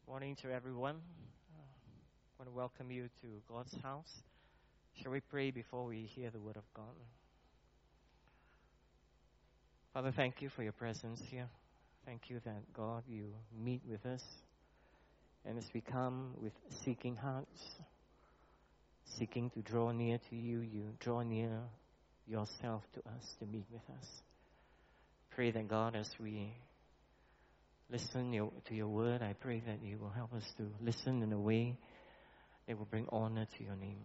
Morning to everyone. I want to welcome you to God's house. Shall we pray before we hear the word of God? Father, thank you for your presence here. Thank you that, God, you meet with us. And as we come with seeking hearts, seeking to draw near to you, you draw near yourself to us to meet with us. Pray that, God, as we listen to your word, I pray that you will help us to listen in a way that will bring honor to your name.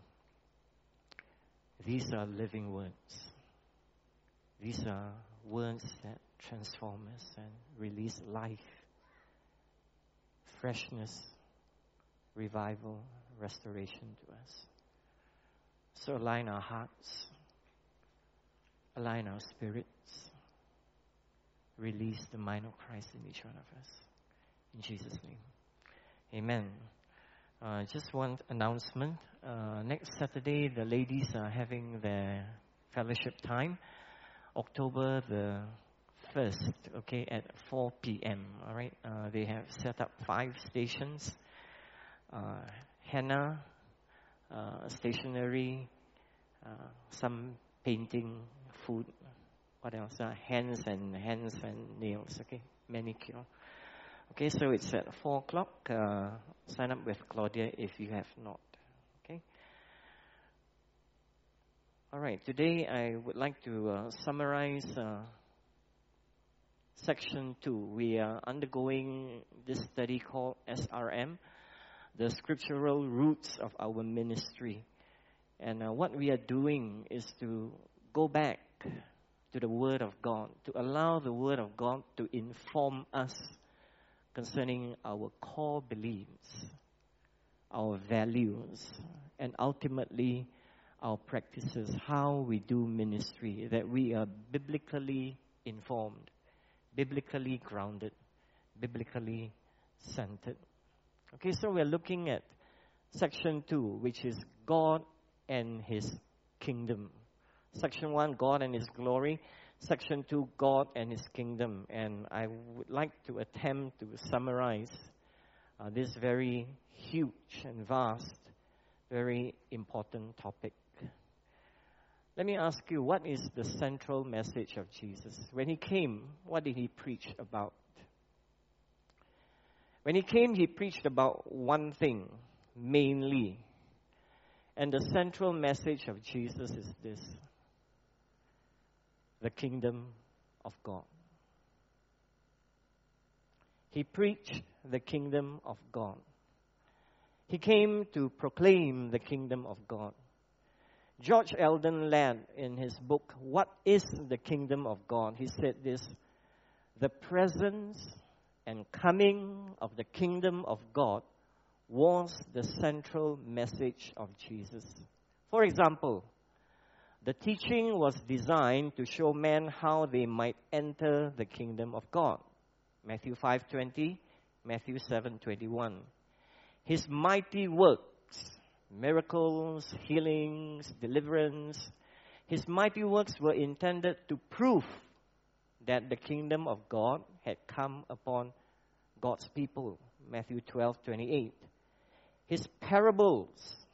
These are living words. These are words that transform us and release life, freshness, revival, restoration to us. So align our hearts, align our spirits, release the mind of Christ in each one of us. In Jesus' name. Amen. Just one announcement. Next Saturday, the ladies are having their fellowship time. October the 1st, okay, at 4 p.m., all right? They have set up 5 stations. Henna, stationery, some painting, food. What else? Hands and nails, okay? Manicure. Okay, so it's at 4 o'clock. Sign up with Claudia if you have not, okay? All right, today I would like to summarize Section 2. We are undergoing this study called SRM, the Scriptural Roots of Our Ministry. And what we are doing is to go back to the Word of God, to allow the Word of God to inform us concerning our core beliefs, our values, and ultimately our practices, how we do ministry, that we are biblically informed, biblically grounded, biblically centered. Okay, so we're looking at Section 2, which is God and His Kingdom. Section 1, God and His glory. Section 2, God and His kingdom. And I would like to attempt to summarize this very huge and vast, very important topic. Let me ask you, what is the central message of Jesus? When He came, what did He preach about? When He came, He preached about one thing, mainly. And the central message of Jesus is this: the kingdom of God. He preached the kingdom of God. He came to proclaim the kingdom of God. George Eldon Ladd, in his book, What is the Kingdom of God? He said this: the presence and coming of the kingdom of God was the central message of Jesus. For example, the teaching was designed to show men how they might enter the kingdom of God. Matthew 5:20, Matthew 7:21. His mighty works, miracles, healings, deliverance, His mighty works were intended to prove that the kingdom of God had come upon God's people. Matthew 12:28. His parables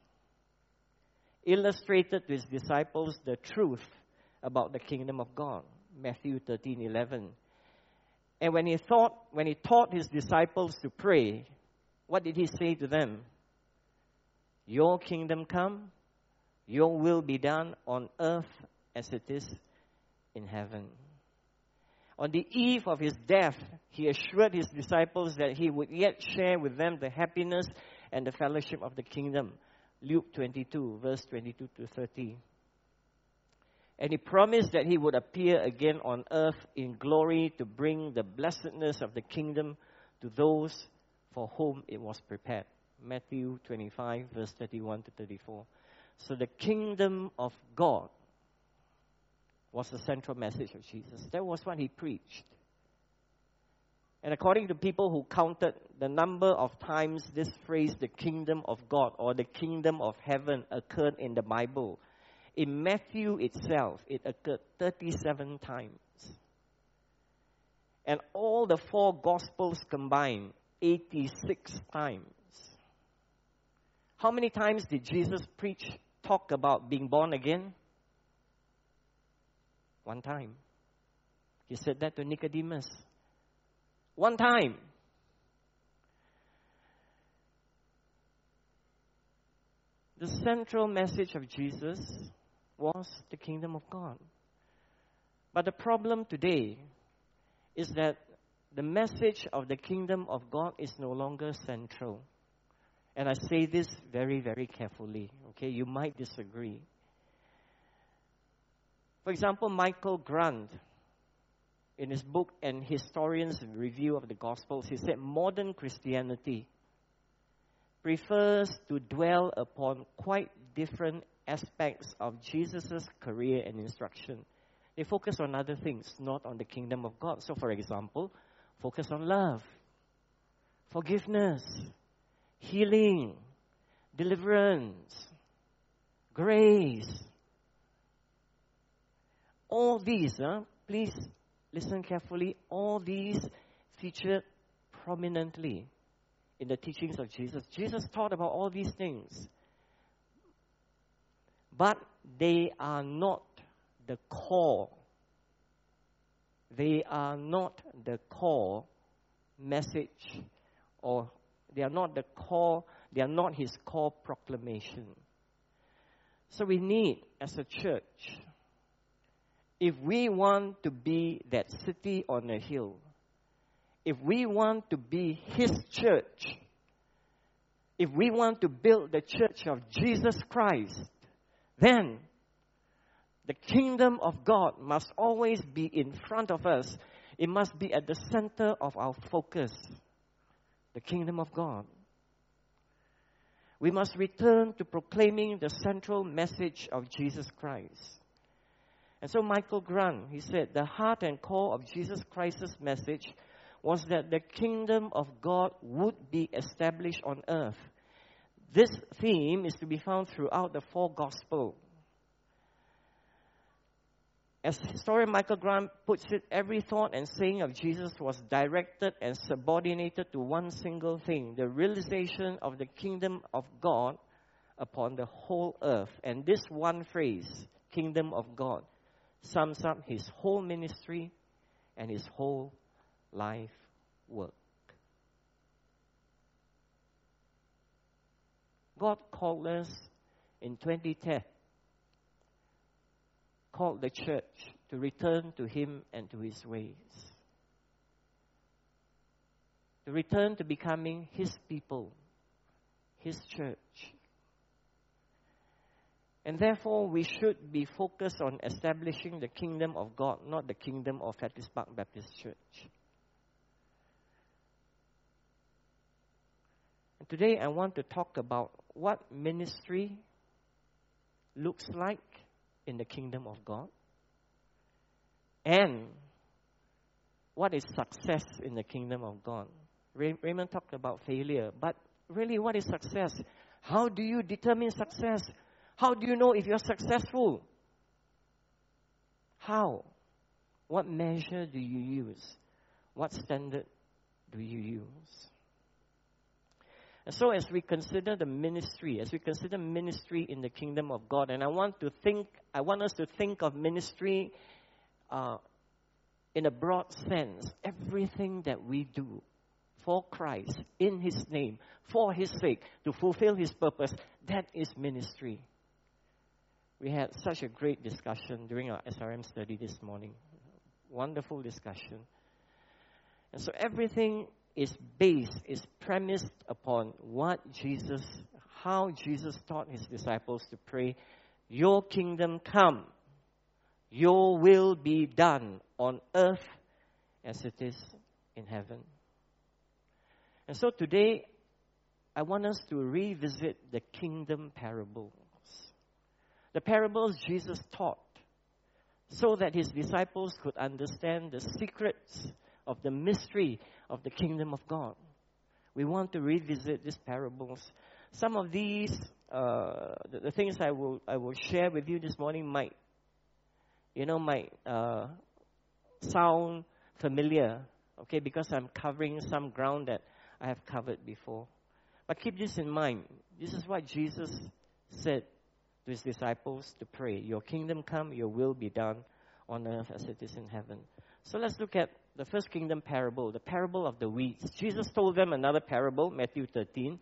illustrated to His disciples the truth about the kingdom of God. Matthew 13:11. And when He taught His disciples to pray, what did He say to them? Your kingdom come, your will be done on earth as it is in heaven. On the eve of His death, He assured His disciples that He would yet share with them the happiness and the fellowship of the kingdom. Luke 22, verse 22 to 30. And He promised that He would appear again on earth in glory to bring the blessedness of the kingdom to those for whom it was prepared. Matthew 25, verse 31 to 34. So the kingdom of God was the central message of Jesus. That was what He preached. And according to people who counted the number of times this phrase, the kingdom of God or the kingdom of heaven, occurred in the Bible, in Matthew itself, it occurred 37 times. And all the 4 Gospels combined 86 times. How many times did Jesus talk about being born again? One time. He said that to Nicodemus. One time. The central message of Jesus was the kingdom of God. But the problem today is that the message of the kingdom of God is no longer central. And I say this very, very carefully. Okay, you might disagree. For example, Michael Grant, in his book An Historian's Review of the Gospels, he said modern Christianity prefers to dwell upon quite different aspects of Jesus' career and instruction. They focus on other things, not on the kingdom of God. So, for example, focus on love, forgiveness, healing, deliverance, grace. All these, please listen carefully, all these featured prominently in the teachings of Jesus. Jesus taught about all these things. But they are not the core. They are not the core message, or they are not the core, they are not his core proclamation. So we need, as a church, if we want to be that city on a hill, if we want to be his church, if we want to build the church of Jesus Christ, then the kingdom of God must always be in front of us. It must be at the center of our focus. The kingdom of God. We must return to proclaiming the central message of Jesus Christ. And so Michael Grant, he said, the heart and core of Jesus Christ's message was that the kingdom of God would be established on earth. This theme is to be found throughout the four Gospels. As historian Michael Grant puts it, every thought and saying of Jesus was directed and subordinated to one single thing, the realization of the kingdom of God upon the whole earth. And this one phrase, kingdom of God, sums up his whole ministry and his whole life work. God called us in 2010, called the church to return to him and to his ways. To return to becoming his people, his church. And therefore, we should be focused on establishing the kingdom of God, not the kingdom of Fettes Park Baptist Church. And today, I want to talk about what ministry looks like in the kingdom of God, and what is success in the kingdom of God. Raymond talked about failure, but really, what is success? How do you determine success? How do you know if you're successful? How? What measure do you use? What standard do you use? And so as we consider the ministry, as we consider ministry in the kingdom of God, and I want us to think of ministry in a broad sense. Everything that we do for Christ, in his name, for his sake, to fulfill his purpose, that is ministry. We had such a great discussion during our SRM study this morning. Wonderful discussion. And so everything is premised upon how Jesus taught his disciples to pray, your kingdom come, your will be done on earth as it is in heaven. And so today, I want us to revisit the kingdom parables. The parables Jesus taught so that his disciples could understand the secrets of the mystery of the kingdom of God. We want to revisit these parables. Some of these, the things I will share with you this morning might sound familiar, okay, because I'm covering some ground that I have covered before. But keep this in mind. This is what Jesus said to his disciples to pray. Your kingdom come, your will be done on earth as it is in heaven. So let's look at the first kingdom parable, the parable of the weeds. Jesus told them another parable, Matthew 13.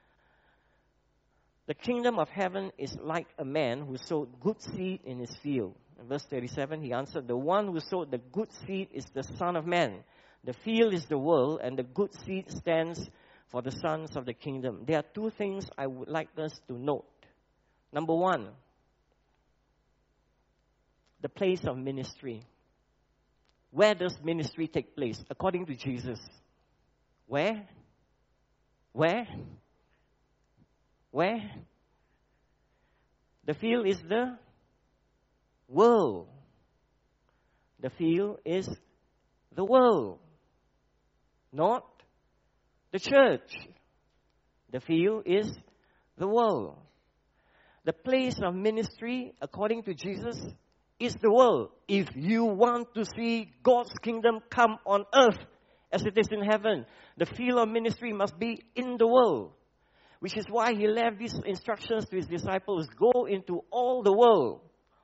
The kingdom of heaven is like a man who sowed good seed in his field. In verse 37, he answered, the one who sowed the good seed is the Son of Man. The field is the world, and the good seed stands for the sons of the kingdom. There are two things I would like us to note. Number one, the place of ministry. Where does ministry take place according to Jesus? Where? Where? Where? The field is the world. The field is the world, not the church. The field is the world. The place of ministry, according to Jesus, is the world. If you want to see God's kingdom come on earth as it is in heaven, the field of ministry must be in the world. Which is why he left these instructions to his disciples. Go into all the world,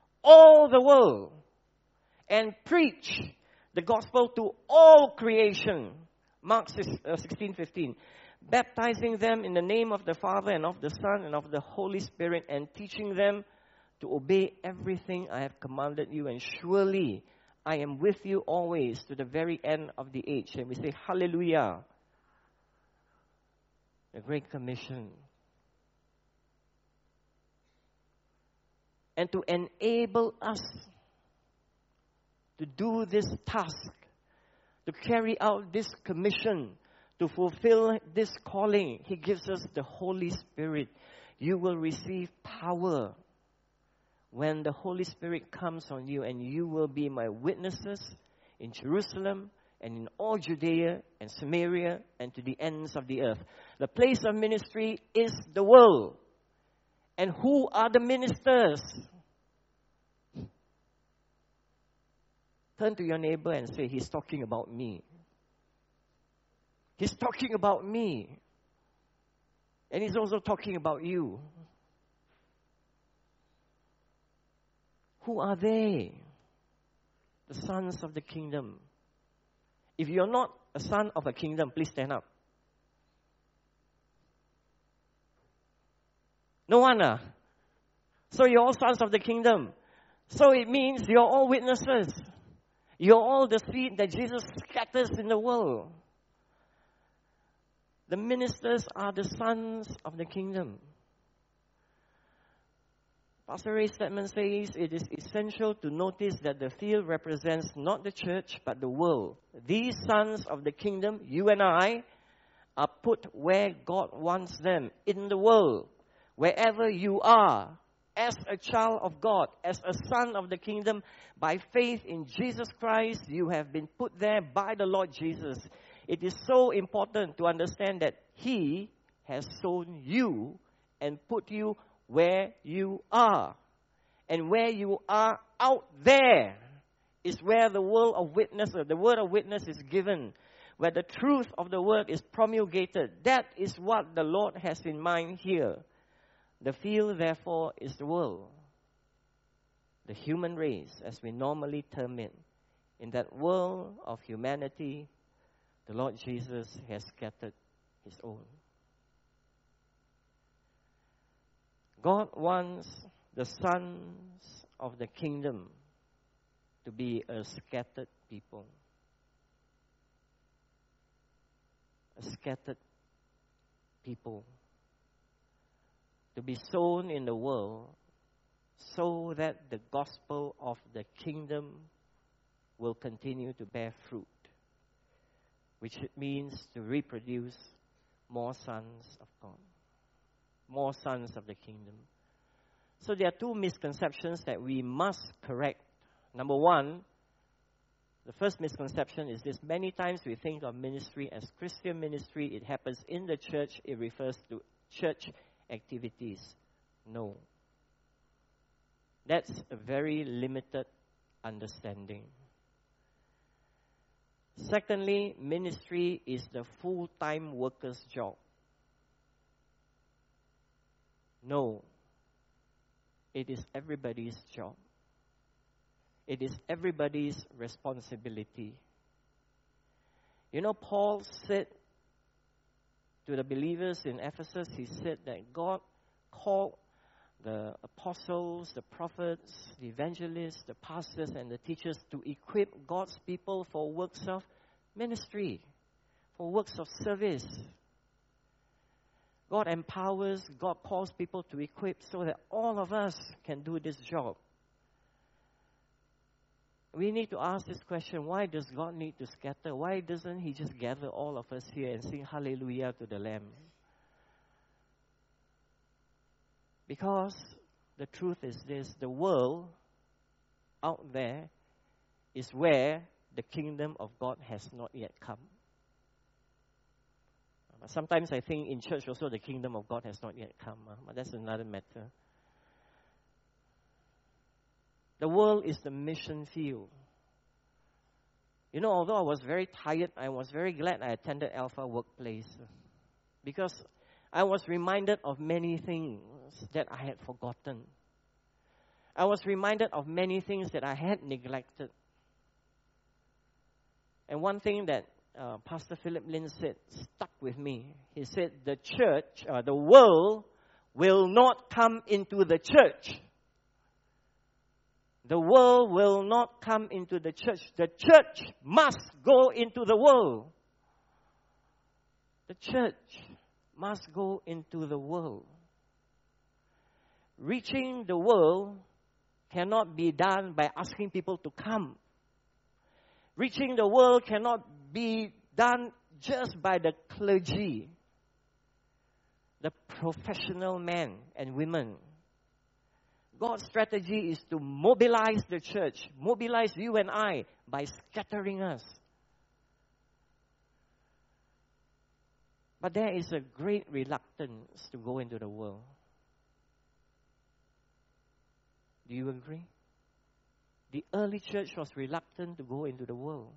and preach the gospel to all creation. Mark 16:15. Baptizing them in the name of the Father and of the Son and of the Holy Spirit, and teaching them to obey everything I have commanded you. And surely I am with you always to the very end of the age. And we say, hallelujah. The Great Commission. And to enable us to do this task, to carry out this commission, to fulfill this calling, he gives us the Holy Spirit. You will receive power when the Holy Spirit comes on you, and you will be my witnesses in Jerusalem and in all Judea and Samaria and to the ends of the earth. The place of ministry is the world. And who are the ministers? Turn to your neighbor and say, he's talking about me. He's talking about me. And he's also talking about you. Who are they? The sons of the kingdom. If you're not a son of a kingdom, please stand up. No one. So you're all sons of the kingdom. So it means you're all witnesses. You're all the seed that Jesus scatters in the world. The ministers are the sons of the kingdom. Pastor Ray's statement says it is essential to notice that the field represents not the church but the world. These sons of the kingdom, you and I, are put where God wants them, in the world. Wherever you are, as a child of God, as a son of the kingdom, by faith in Jesus Christ, you have been put there by the Lord Jesus. It is so important to understand that He has sown you and put you where you are. And where you are out there is where the word of witness is given, where the truth of the word is promulgated. That is what the Lord has in mind here. The field, therefore, is the world, the human race, as we normally term it. In that world of humanity, the Lord Jesus has scattered His own. God wants the sons of the kingdom to be a scattered people. A scattered people. To be sown in the world so that the gospel of the kingdom will continue to bear fruit, which means to reproduce more sons of God, more sons of the kingdom. So there are two misconceptions that we must correct. Number one, the first misconception is this: many times we think of ministry as Christian ministry. It happens in the church. It refers to church activities. No. That's a very limited understanding. Secondly, ministry is the full-time worker's job. No, it is everybody's job. It is everybody's responsibility. You know, Paul said to the believers in Ephesus, he said that God called the apostles, the prophets, the evangelists, the pastors, and the teachers to equip God's people for works of ministry, for works of service. God empowers, God calls people to equip so that all of us can do this job. We need to ask this question, why does God need to scatter? Why doesn't He just gather all of us here and sing hallelujah to the Lamb? Because the truth is this, the world out there is where the kingdom of God has not yet come. Sometimes I think in church also the kingdom of God has not yet come, but that's another matter. The world is the mission field. You know, although I was very tired, I was very glad I attended Alpha Workplace because I was reminded of many things that I had forgotten. I was reminded of many things that I had neglected. And one thing that Pastor Philip Lin said stuck with me. He said, the church, the world will not come into the church. The world will not come into the church. The church must go into the world. The church must go into the world. Reaching the world cannot be done by asking people to come. Reaching the world cannot be done just by the clergy, the professional men and women. God's strategy is to mobilize the church, mobilize you and I by scattering us. But there is a great reluctance to go into the world. Do you agree? The early church was reluctant to go into the world.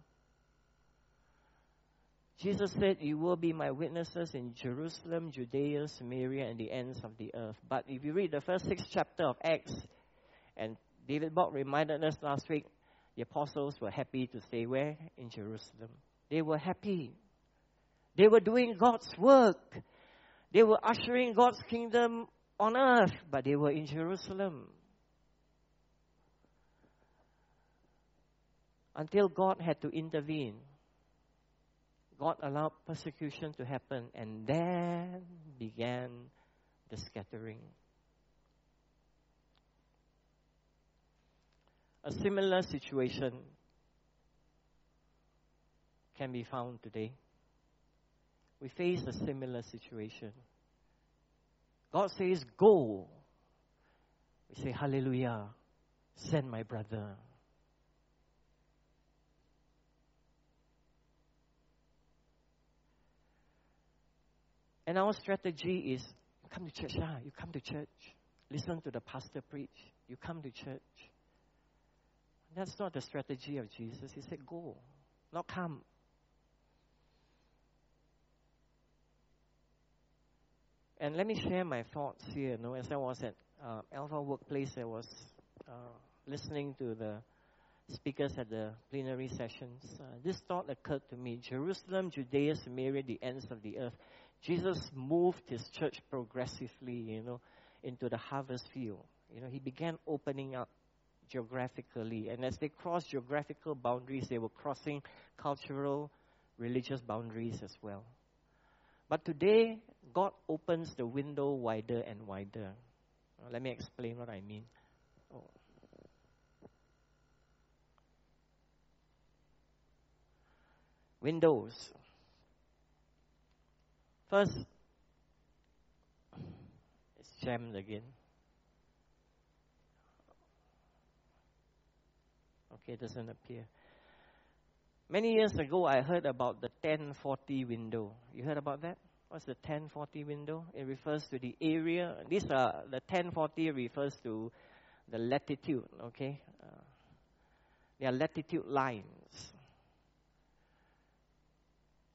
Jesus said, you will be my witnesses in Jerusalem, Judea, Samaria, and the ends of the earth. But if you read the first 6 chapters of Acts, and David Bock reminded us last week, the apostles were happy to stay where? In Jerusalem. They were happy. They were doing God's work. They were ushering God's kingdom on earth, but they were in Jerusalem. Until God had to intervene. God allowed persecution to happen, and then began the scattering. A similar situation can be found today. We face a similar situation. God says, go. We say, hallelujah, send my brother. And our strategy is, you come to church, you come to church. Listen to the pastor preach. You come to church. That's not the strategy of Jesus. He said, go, not come. And let me share my thoughts here. As I was at Alpha Workplace, I was listening to the speakers at the plenary sessions. This thought occurred to me. Jerusalem, Judea, Samaria, the ends of the earth. Jesus moved his church progressively, into the harvest field. He began opening up geographically. And as they crossed geographical boundaries, they were crossing cultural, religious boundaries as well. But today, God opens the window wider and wider. Let me explain what I mean. Windows. First, it's jammed again. Okay, it doesn't appear. Many years ago, I heard about the 1040 window. You heard about that? What's the 1040 window? It refers to the area. The 1040 refers to the latitude, okay? They are latitude lines.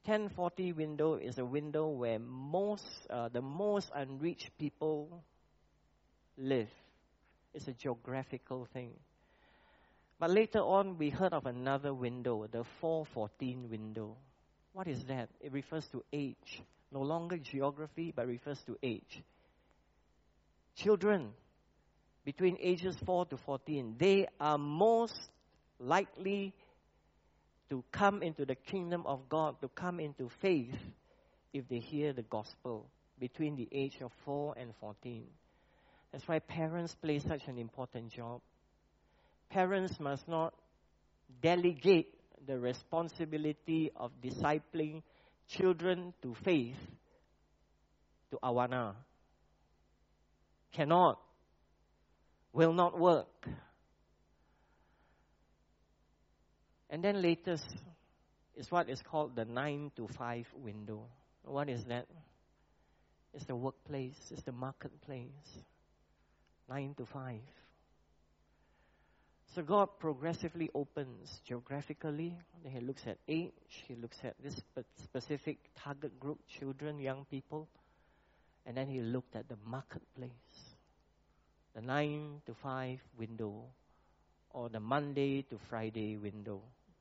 1040 window is a window where the most unreached people live. It's a geographical thing. But later on, we heard of another window, the 414 window. What is that? It refers to age. No longer geography, but refers to age. Children between ages 4 to 14, they are most likely to come into the kingdom of God, to come into faith, if they hear the gospel between the age of 4 and 14. That's why parents play such an important job. Parents must not delegate the responsibility of discipling children to faith to Awana. Cannot. Will not work. And then latest is what is called the 9 to 5 window. What is that? It's the workplace. It's the marketplace. 9 to 5. So God progressively opens geographically. Then He looks at age. He looks at this specific target group, children, young people. And then He looked at the marketplace. The 9 to 5 window, or the Monday to Friday window.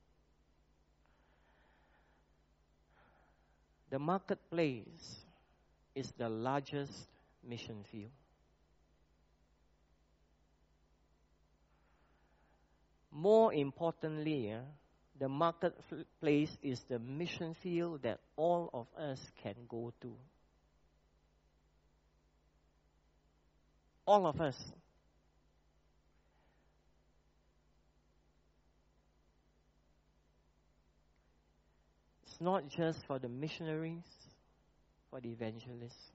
The marketplace is the largest mission field. More importantly, the marketplace is the mission field that all of us can go to. All of us. It's not just for the missionaries, for the evangelists.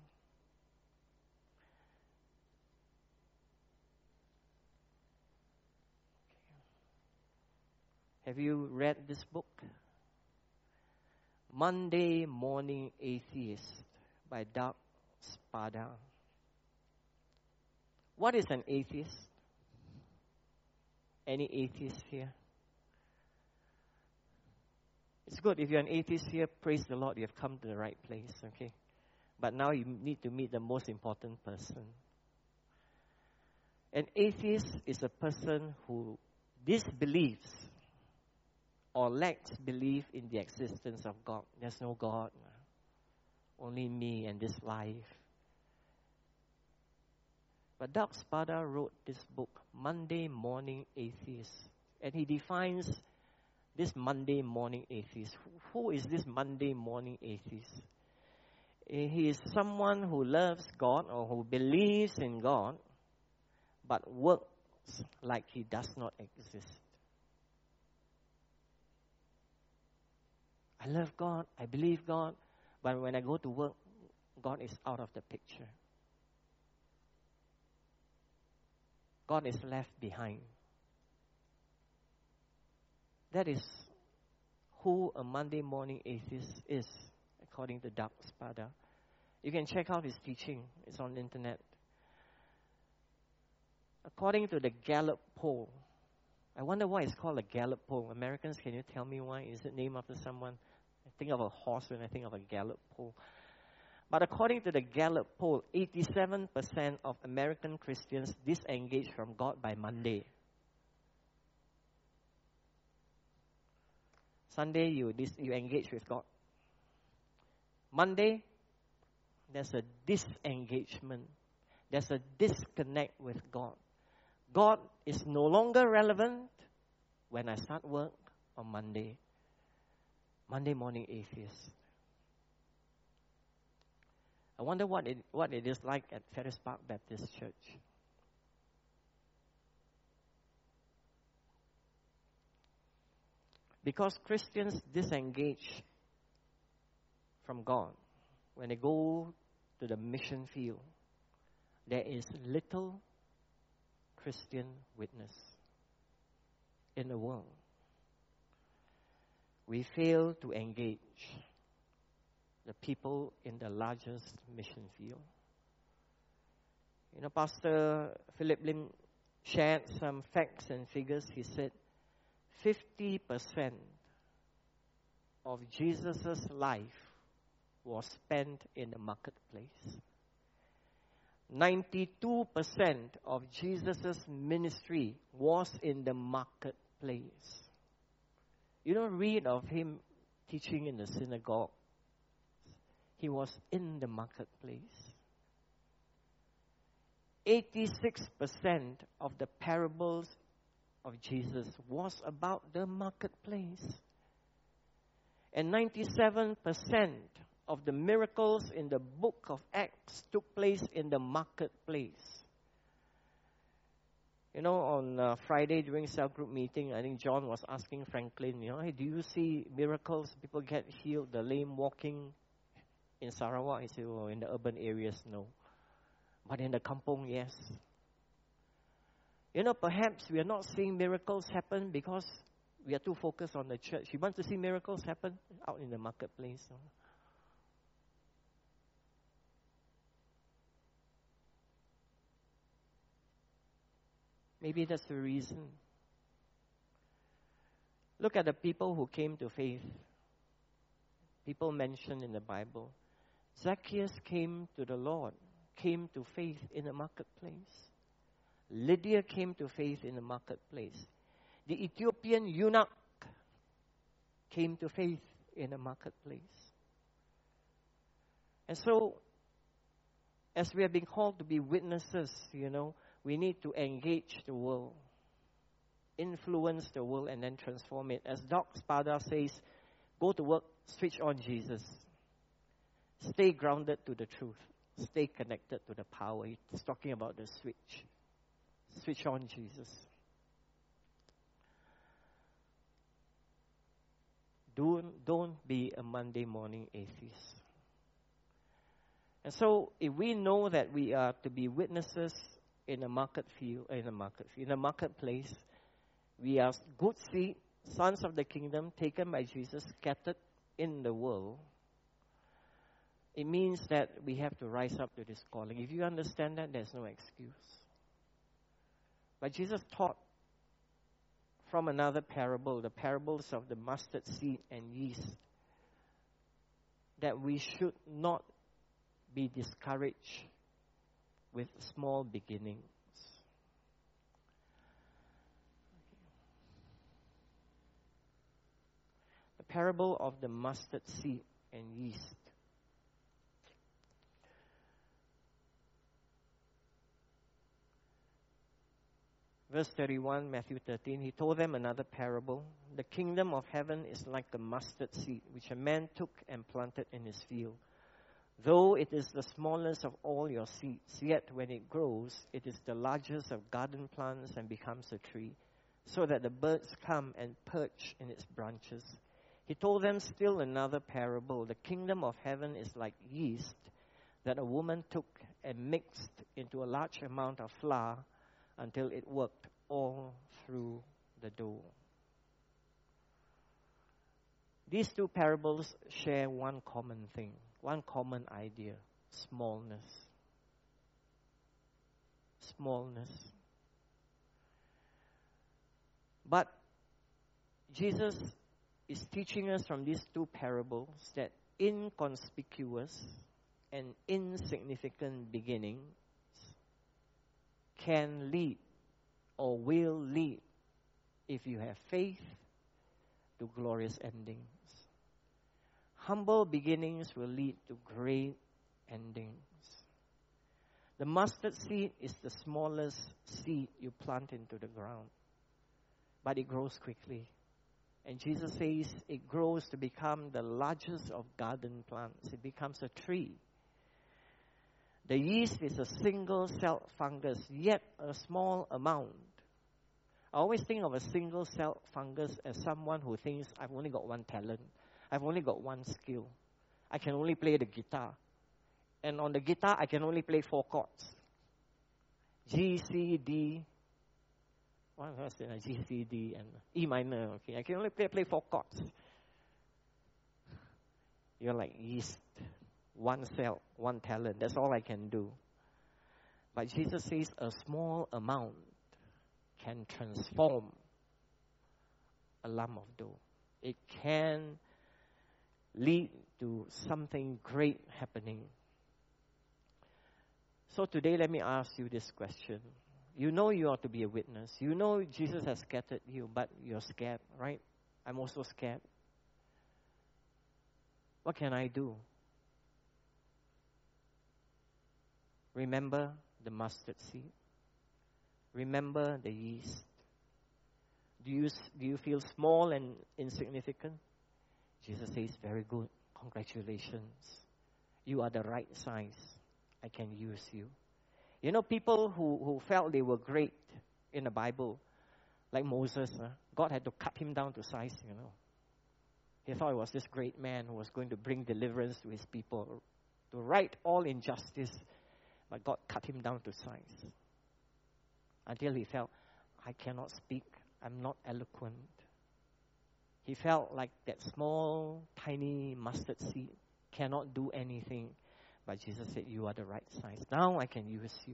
Have you read this book? Monday Morning Atheist by Doug Spada. What is an atheist? Any atheists here? It's good. If you're an atheist here, praise the Lord, you have come to the right place, okay? But now you need to meet the most important person. An atheist is a person who disbelieves or lacks belief in the existence of God. There's no God. Only me and this life. But Doug Spada wrote this book, Monday Morning Atheist. And he defines this Monday Morning Atheist. Who is this Monday Morning Atheist? He is someone who loves God or who believes in God, but works like He does not exist. I love God, I believe God, but when I go to work, God is out of the picture. God is left behind. That is who a Monday Morning Atheist is, according to Doug Spada. You can check out his teaching. It's on the internet. According to the Gallup poll, I wonder why it's called a Gallup poll. Americans, can you tell me why? Is it named after someone? I think of a horse when I think of a Gallup poll. But according to the Gallup poll, 87% of American Christians disengage from God by Monday. Sunday, you engage with God. Monday, there's a disengagement. There's a disconnect with God. God is no longer relevant when I start work on Monday. Monday Morning Atheist. I wonder what it is like at Ferris Park Baptist Church. Because Christians disengage from God when they go to the mission field, there is little Christian witness in the world. We fail to engage the people in the largest mission field. You know, Pastor Philip Lim shared some facts and figures. He said 50% of Jesus' life was spent in the marketplace. 92% of Jesus' ministry was in the marketplace. You don't read of him teaching in the synagogue. He was in the marketplace. 86% of the parables of Jesus was about the marketplace. And 97% of the miracles in the book of Acts took place in the marketplace. You know, on Friday during cell group meeting, I think John was asking Franklin, hey, do you see miracles? People get healed, the lame walking in Sarawak? He said, in the urban areas, no. But in the kampong, yes. Perhaps we are not seeing miracles happen because we are too focused on the church. You want to see miracles happen out in the marketplace. Maybe that's the reason. Look at the people who came to faith. People mentioned in the Bible. Zacchaeus came to the Lord, came to faith in the marketplace. Lydia came to faith in the marketplace. The Ethiopian eunuch came to faith in the marketplace. And so, as we have been called to be witnesses, we need to engage the world, influence the world, and then transform it. As Doc Spada says, go to work, switch on Jesus. Stay grounded to the truth. Stay connected to the power. He's talking about the switch. Switch on Jesus. Don't be a Monday morning atheist. And so, if we know that we are to be witnesses in the marketplace, we are good seed, sons of the kingdom, taken by Jesus, scattered in the world. It means that we have to rise up to this calling. If you understand that, there's no excuse. But Jesus taught from another parable, the parables of the mustard seed and yeast, that we should not be discouraged with small beginnings. The parable of the mustard seed and yeast. Verse 31, Matthew 13, he told them another parable. The kingdom of heaven is like a mustard seed, which a man took and planted in his field. Though it is the smallest of all your seeds, yet when it grows, it is the largest of garden plants and becomes a tree, so that the birds come and perch in its branches. He told them still another parable. The kingdom of heaven is like yeast that a woman took and mixed into a large amount of flour until it worked all through the dough. These two parables share one common thing, one common idea: smallness. Smallness. But Jesus is teaching us from these two parables that inconspicuous and insignificant beginnings can lead or will lead, if you have faith, to glorious endings. Humble beginnings will lead to great endings. The mustard seed is the smallest seed you plant into the ground, but it grows quickly. And Jesus says it grows to become the largest of garden plants. It becomes a tree. The yeast is a single-celled fungus, yet a small amount. I always think of a single-celled fungus as someone who thinks, I've only got one talent. I've only got one skill. I can only play the guitar. And on the guitar, I can only play 4 chords. G, C, D. What else did I? G, C, D, and E minor. Okay, I can only play 4 chords. You're like yeast. One cell, one talent. That's all I can do. But Jesus says a small amount can transform a lump of dough. It can lead to something great happening. So today, let me ask you this question. You know you ought to be a witness. You know Jesus has scattered you, but you're scared, right? I'm also scared. What can I do? Remember the mustard seed. Remember the yeast. Do you feel small and insignificant? Jesus says, very good. Congratulations. You are the right size. I can use you. You know, people who felt they were great in the Bible, like Moses, God had to cut him down to size, you know. He thought he was this great man who was going to bring deliverance to his people, to right all injustice, but God cut him down to size. Until he felt, I cannot speak, I'm not eloquent. He felt like that small, tiny mustard seed cannot do anything. But Jesus said, you are the right size. Now I can use you.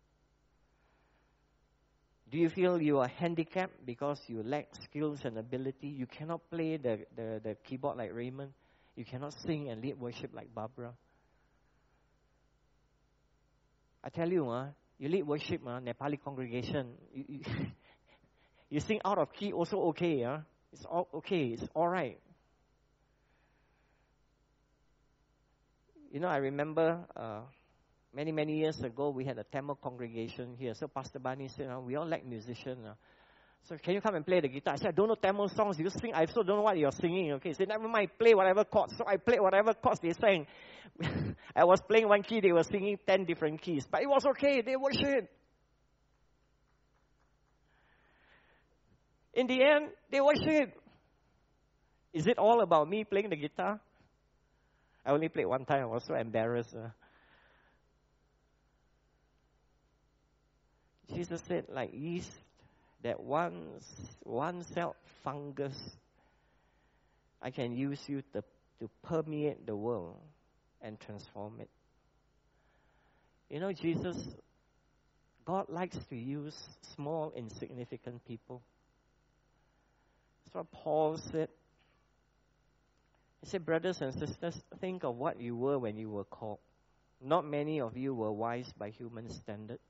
Do you feel you are handicapped because you lack skills and ability? You cannot play the keyboard like Raymond. You cannot sing and lead worship like Barbara. I tell you, you lead worship, Nepali congregation. You sing out of key also okay. It's all okay. It's all right. You know, I remember many, many years ago, we had a Tamil congregation here. So Pastor Bani said, we all like musicians. So can you come and play the guitar? I said, I don't know Tamil songs. You sing. I also don't know what you're singing. Okay, he said, never mind, play whatever chords. So I played whatever chords they sang. I was playing one key, they were singing 10 different keys. But it was okay, they worshiped. In the end, they worshiped. Is it all about me playing the guitar? I only played one time. I was so embarrassed. Jesus said, like yeast that one cell fungus, I can use you to permeate the world and transform it. You know, God likes to use small, insignificant people. That's what Paul said. He said, brothers and sisters, think of what you were when you were called. Not many of you were wise by human standards.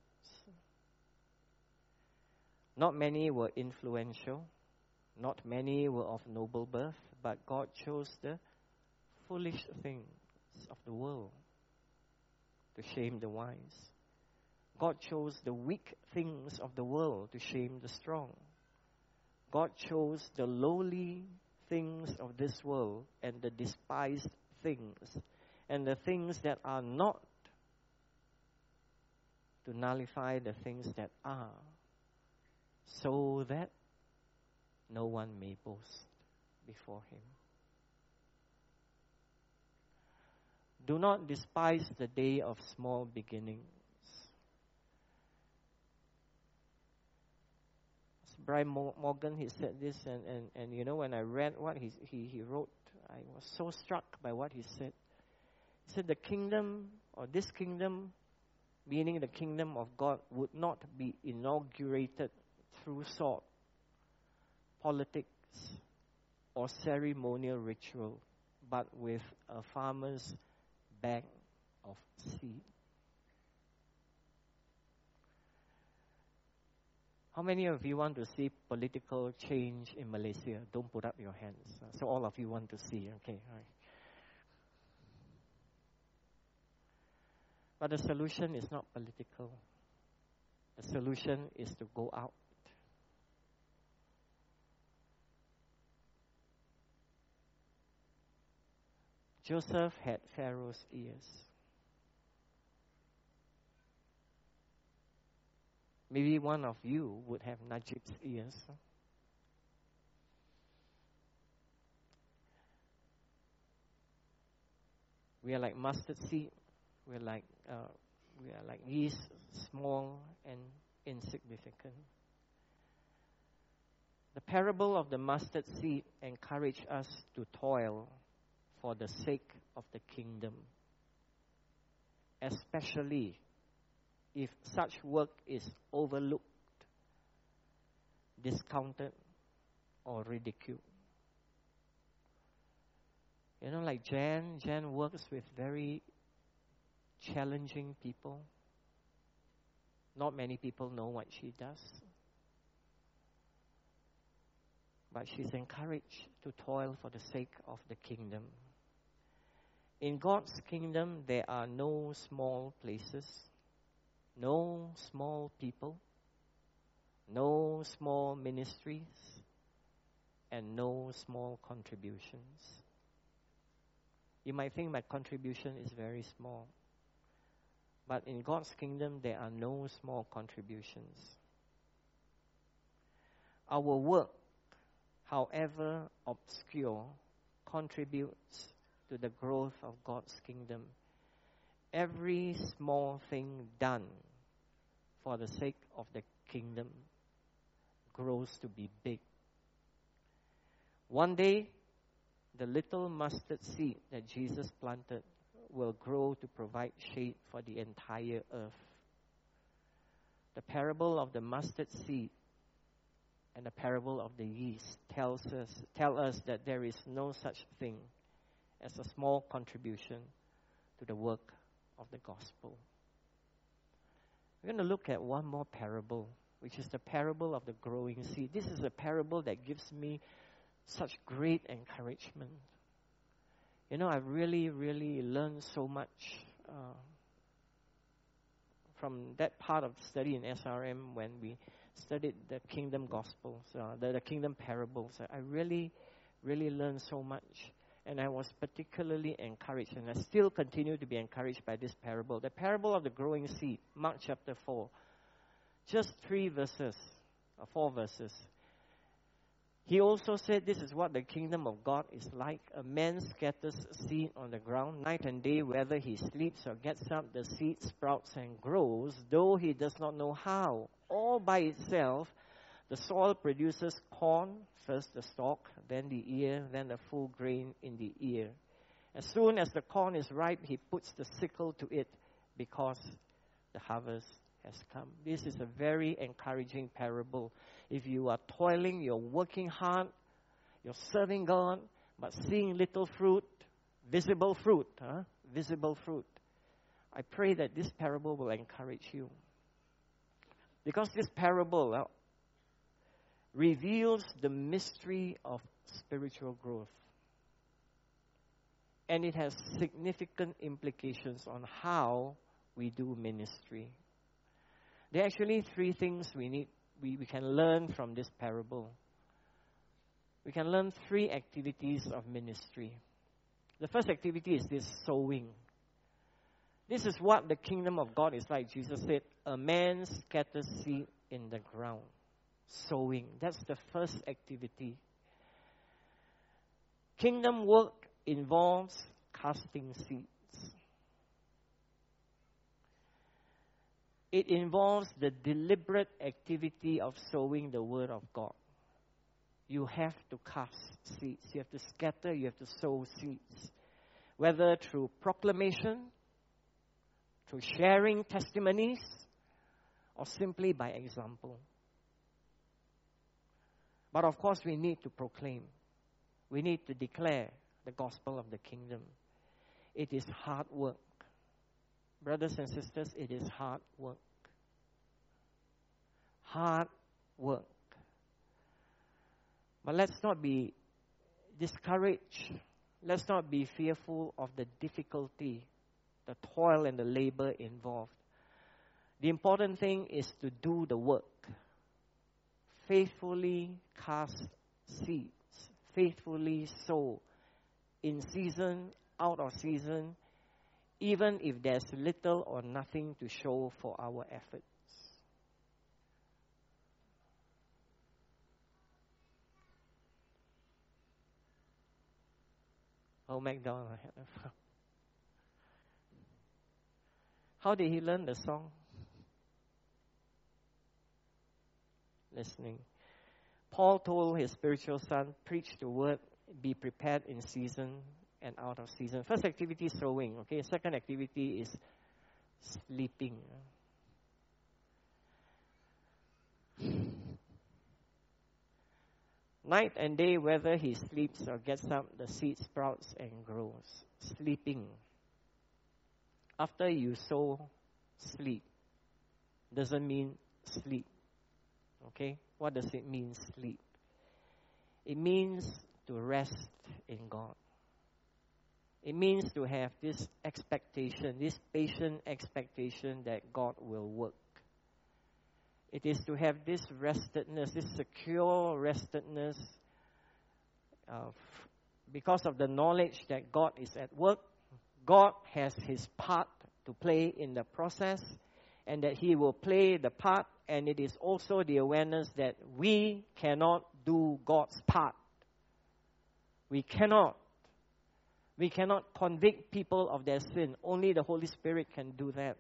Not many were influential. Not many were of noble birth. But God chose the foolish things of the world to shame the wise. God chose the weak things of the world to shame the strong. God chose the lowly things of this world and the despised things and the things that are not to nullify the things that are, so that no one may boast before him. Do not despise the day of small beginnings. Brian Morgan, he said this, and you know, when I read what he wrote, I was so struck by what he said. He said the kingdom, or this kingdom, meaning the kingdom of God, would not be inaugurated through sword, politics, or ceremonial ritual, but with a farmer's bag of seed. How many of you want to see political change in Malaysia? Don't put up your hands. So all of you want to see, okay? All right. But the solution is not political. The solution is to go out. Joseph had Pharaoh's ears. Maybe one of you would have Najib's ears. We are like mustard seed. We are like yeast, small and insignificant. The parable of the mustard seed encourages us to toil for the sake of the kingdom, especially if such work is overlooked, discounted, or ridiculed. You know, like Jan works with very challenging people. Not many people know what she does. But she's encouraged to toil for the sake of the kingdom. In God's kingdom, there are no small places, no small people, no small ministries, and no small contributions. You might think my contribution is very small. But in God's kingdom, there are no small contributions. Our work, however obscure, contributes to the growth of God's kingdom. Every small thing done for the sake of the kingdom grows to be big. One day, the little mustard seed that Jesus planted will grow to provide shade for the entire earth. The parable of the mustard seed and the parable of the yeast tell us that there is no such thing as a small contribution to the work of the gospel. We're going to look at one more parable, which is the parable of the growing seed. This is a parable that gives me such great encouragement. You know, I've really learned so much from that part of study in SRM when we studied the kingdom gospels, the kingdom parables. I really learned so much. And I was particularly encouraged, and I still continue to be encouraged by this parable. The parable of the growing seed, Mark chapter 4. Just 4 verses. He also said, this is what the kingdom of God is like. A man scatters seed on the ground night and day, whether he sleeps or gets up, the seed sprouts and grows, though he does not know how. All by itself, the soil produces corn, first the stalk, then the ear, then the full grain in the ear. As soon as the corn is ripe, he puts the sickle to it because the harvest has come. This is a very encouraging parable. If you are toiling, you're working hard, you're serving God, but seeing little fruit, visible fruit, I pray that this parable will encourage you. Because this parable reveals the mystery of spiritual growth. And it has significant implications on how we do ministry. There are actually 3 things we can learn from this parable. We can learn 3 activities of ministry. The first activity is this sowing. This is what the kingdom of God is like. Jesus said, a man scatters seed in the ground. Sowing. That's the first activity. Kingdom work involves casting seeds. It involves the deliberate activity of sowing the word of God. You have to cast seeds. You have to scatter. You have to sow seeds. Whether through proclamation, through sharing testimonies, or simply by example. But of course, we need to proclaim. We need to declare the gospel of the kingdom. It is hard work. Brothers and sisters, it is hard work. Hard work. But let's not be discouraged. Let's not be fearful of the difficulty, the toil and the labor involved. The important thing is to do the work. Faithfully cast seeds. Faithfully sow. In season, out of season, even if there's little or nothing to show for our efforts. Oh, MacDonald. How did he learn the song? Listening. Paul told his spiritual son, preach the word, be prepared in season and out of season. First activity is sowing. Okay. Second activity is sleeping. Night and day, whether he sleeps or gets up, the seed sprouts and grows. Sleeping. After you sow, sleep. Doesn't mean sleep. Okay? What does it mean, sleep? It means to rest in God. It means to have this expectation, this patient expectation that God will work. It is to have this restedness, this secure restedness, because of the knowledge that God is at work. God has His part to play in the process, and that He will play the part, and it is also the awareness that we cannot do God's part. We cannot. We cannot convict people of their sin. Only the Holy Spirit can do that.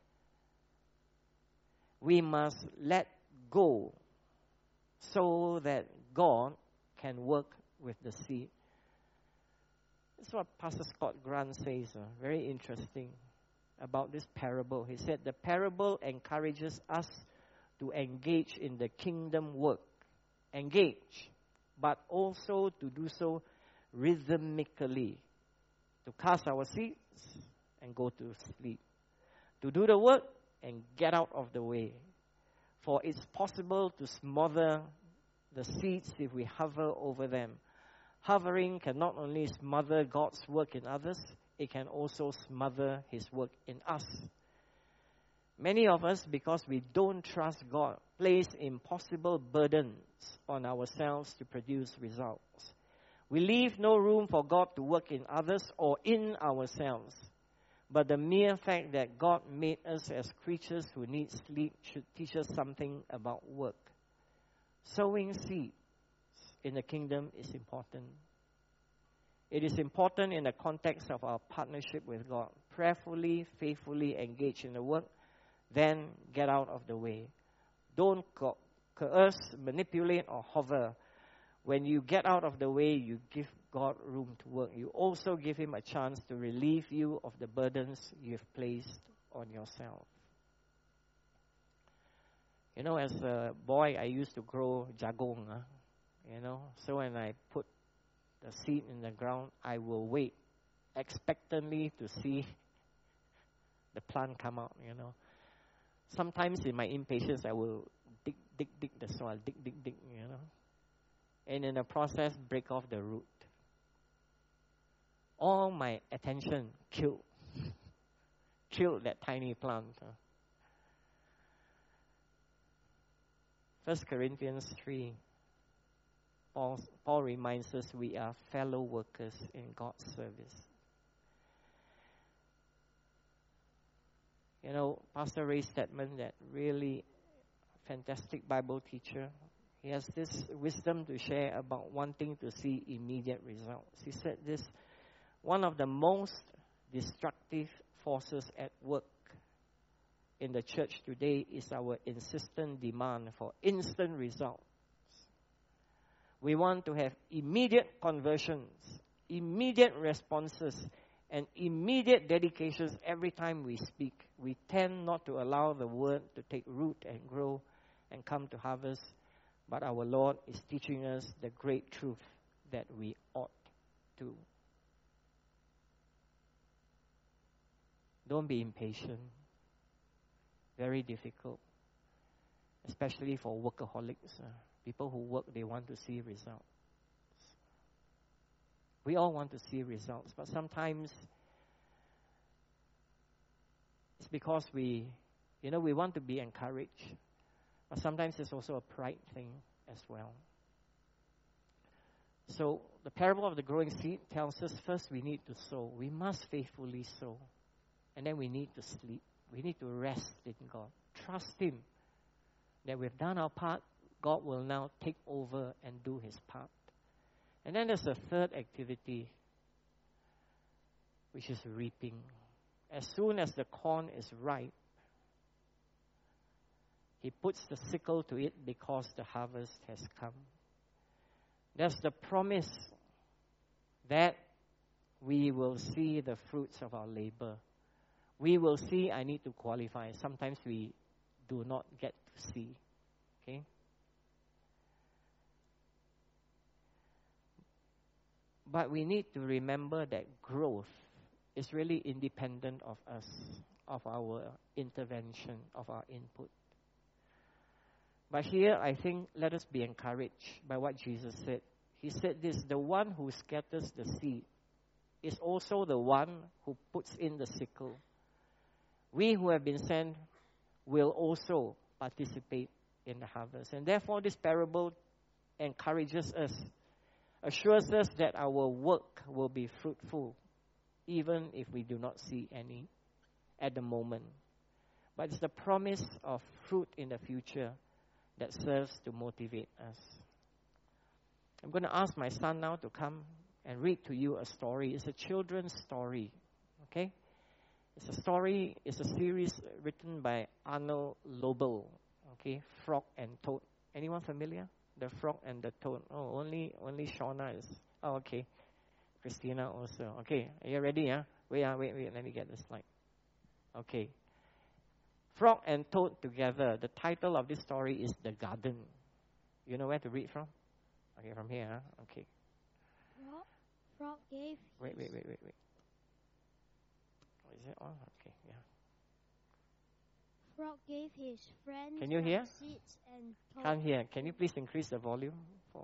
We must let go so that God can work with the seed. That's what Pastor Scott Grant says, very interesting about this parable. He said the parable encourages us to engage in the kingdom work. Engage, but also to do so rhythmically. To cast our seeds and go to sleep. To do the work and get out of the way. For it's possible to smother the seeds if we hover over them. Hovering can not only smother God's work in others, it can also smother His work in us. Many of us, because we don't trust God, place impossible burdens on ourselves to produce results. We leave no room for God to work in others or in ourselves. But the mere fact that God made us as creatures who need sleep should teach us something about work. Sowing seeds in the kingdom is important. It is important in the context of our partnership with God. Prayerfully, faithfully engage in the work, then get out of the way. Don't coerce, manipulate, or hover. When you get out of the way, you give God room to work. You also give Him a chance to relieve you of the burdens you've placed on yourself. You know, as a boy, I used to grow jagung. So when I put the seed in the ground, I will wait expectantly to see the plant come out. Sometimes in my impatience, I will dig the soil, dig. And in the process, break off the root. All my attention killed that tiny plant. 1 Corinthians 3, Paul reminds us we are fellow workers in God's service. Pastor Ray Stedman, that really fantastic Bible teacher, he has this wisdom to share about wanting to see immediate results. He said this: one of the most destructive forces at work in the church today is our insistent demand for instant results. We want to have immediate conversions, immediate responses, and immediate dedications every time we speak. We tend not to allow the word to take root and grow and come to harvest. But our Lord is teaching us the great truth that we ought to. Don't be impatient. Very difficult. Especially for workaholics. People who work, they want to see results. We all want to see results. But sometimes it's because we want to be encouraged. But sometimes it's also a pride thing as well. So the parable of the growing seed tells us first we need to sow. We must faithfully sow. And then we need to sleep. We need to rest in God. Trust Him that we've done our part. God will now take over and do His part. And then there's a third activity, which is reaping. As soon as the corn is ripe, He puts the sickle to it because the harvest has come. There's the promise that we will see the fruits of our labor. We will see, I need to qualify. Sometimes we do not get to see. Okay? But we need to remember that growth is really independent of us, of our intervention, of our input. But here, I think, let us be encouraged by what Jesus said. He said this, the one who scatters the seed is also the one who puts in the sickle. We who have been sent will also participate in the harvest. And therefore, this parable encourages us, assures us that our work will be fruitful, even if we do not see any at the moment. But it's the promise of fruit in the future that serves to motivate us. I'm going to ask my son now to come and read to you a story. It's a children's story, okay? It's a story, it's a series written by Arnold Lobel, okay? Frog and Toad. Anyone familiar? The Frog and the Toad. Oh, only Shauna is. Oh, okay. Christina also. Okay, are you ready? Wait, let me get the slide. Okay. Frog and Toad together. The title of this story is The Garden. You know where to read from? Okay, from here. Okay. Frog gave. Wait. Oh, is it on? Okay, yeah. Frog gave his friends Can you hear? seeds and told. Can't hear. Can you please increase the volume for?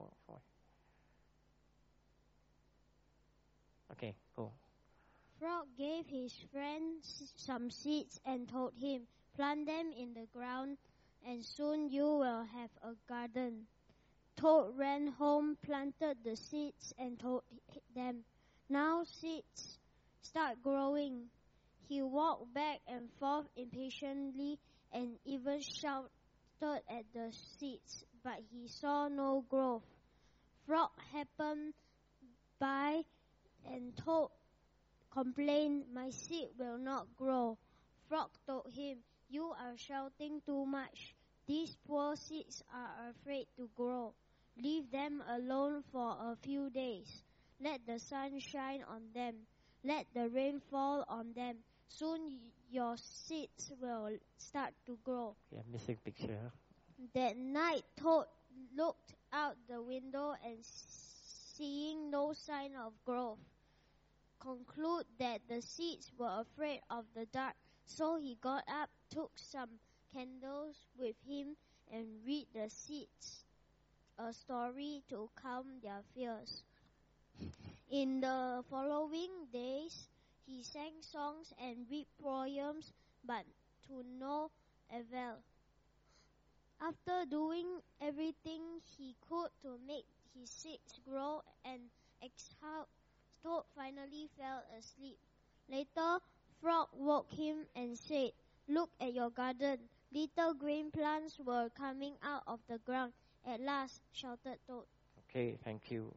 Okay, go. Frog gave his friends some seeds and told him, "Plant them in the ground, and soon you will have a garden." Toad ran home, planted the seeds, and told them, "Now seeds start growing." He walked back and forth impatiently and even shouted at the seeds, but he saw no growth. Frog happened by and Toad complained, "My seed will not grow." Frog told him, "You are shouting too much. These poor seeds are afraid to grow. Leave them alone for a few days. Let the sun shine on them. Let the rain fall on them. Soon your seeds will start to grow." Yeah, missing picture. That night, Toad looked out the window and seeing no sign of growth, concluded that the seeds were afraid of the dark. So he got up, took some candles with him, and read the seeds a story to calm their fears. In the following days, he sang songs and read poems, but to no avail. After doing everything he could to make his seeds grow and exhale, Toad finally fell asleep. Later, Frog woke him and said, "Look at your garden. Little green plants were coming out of the ground." "At last," shouted Toad. Okay, thank you.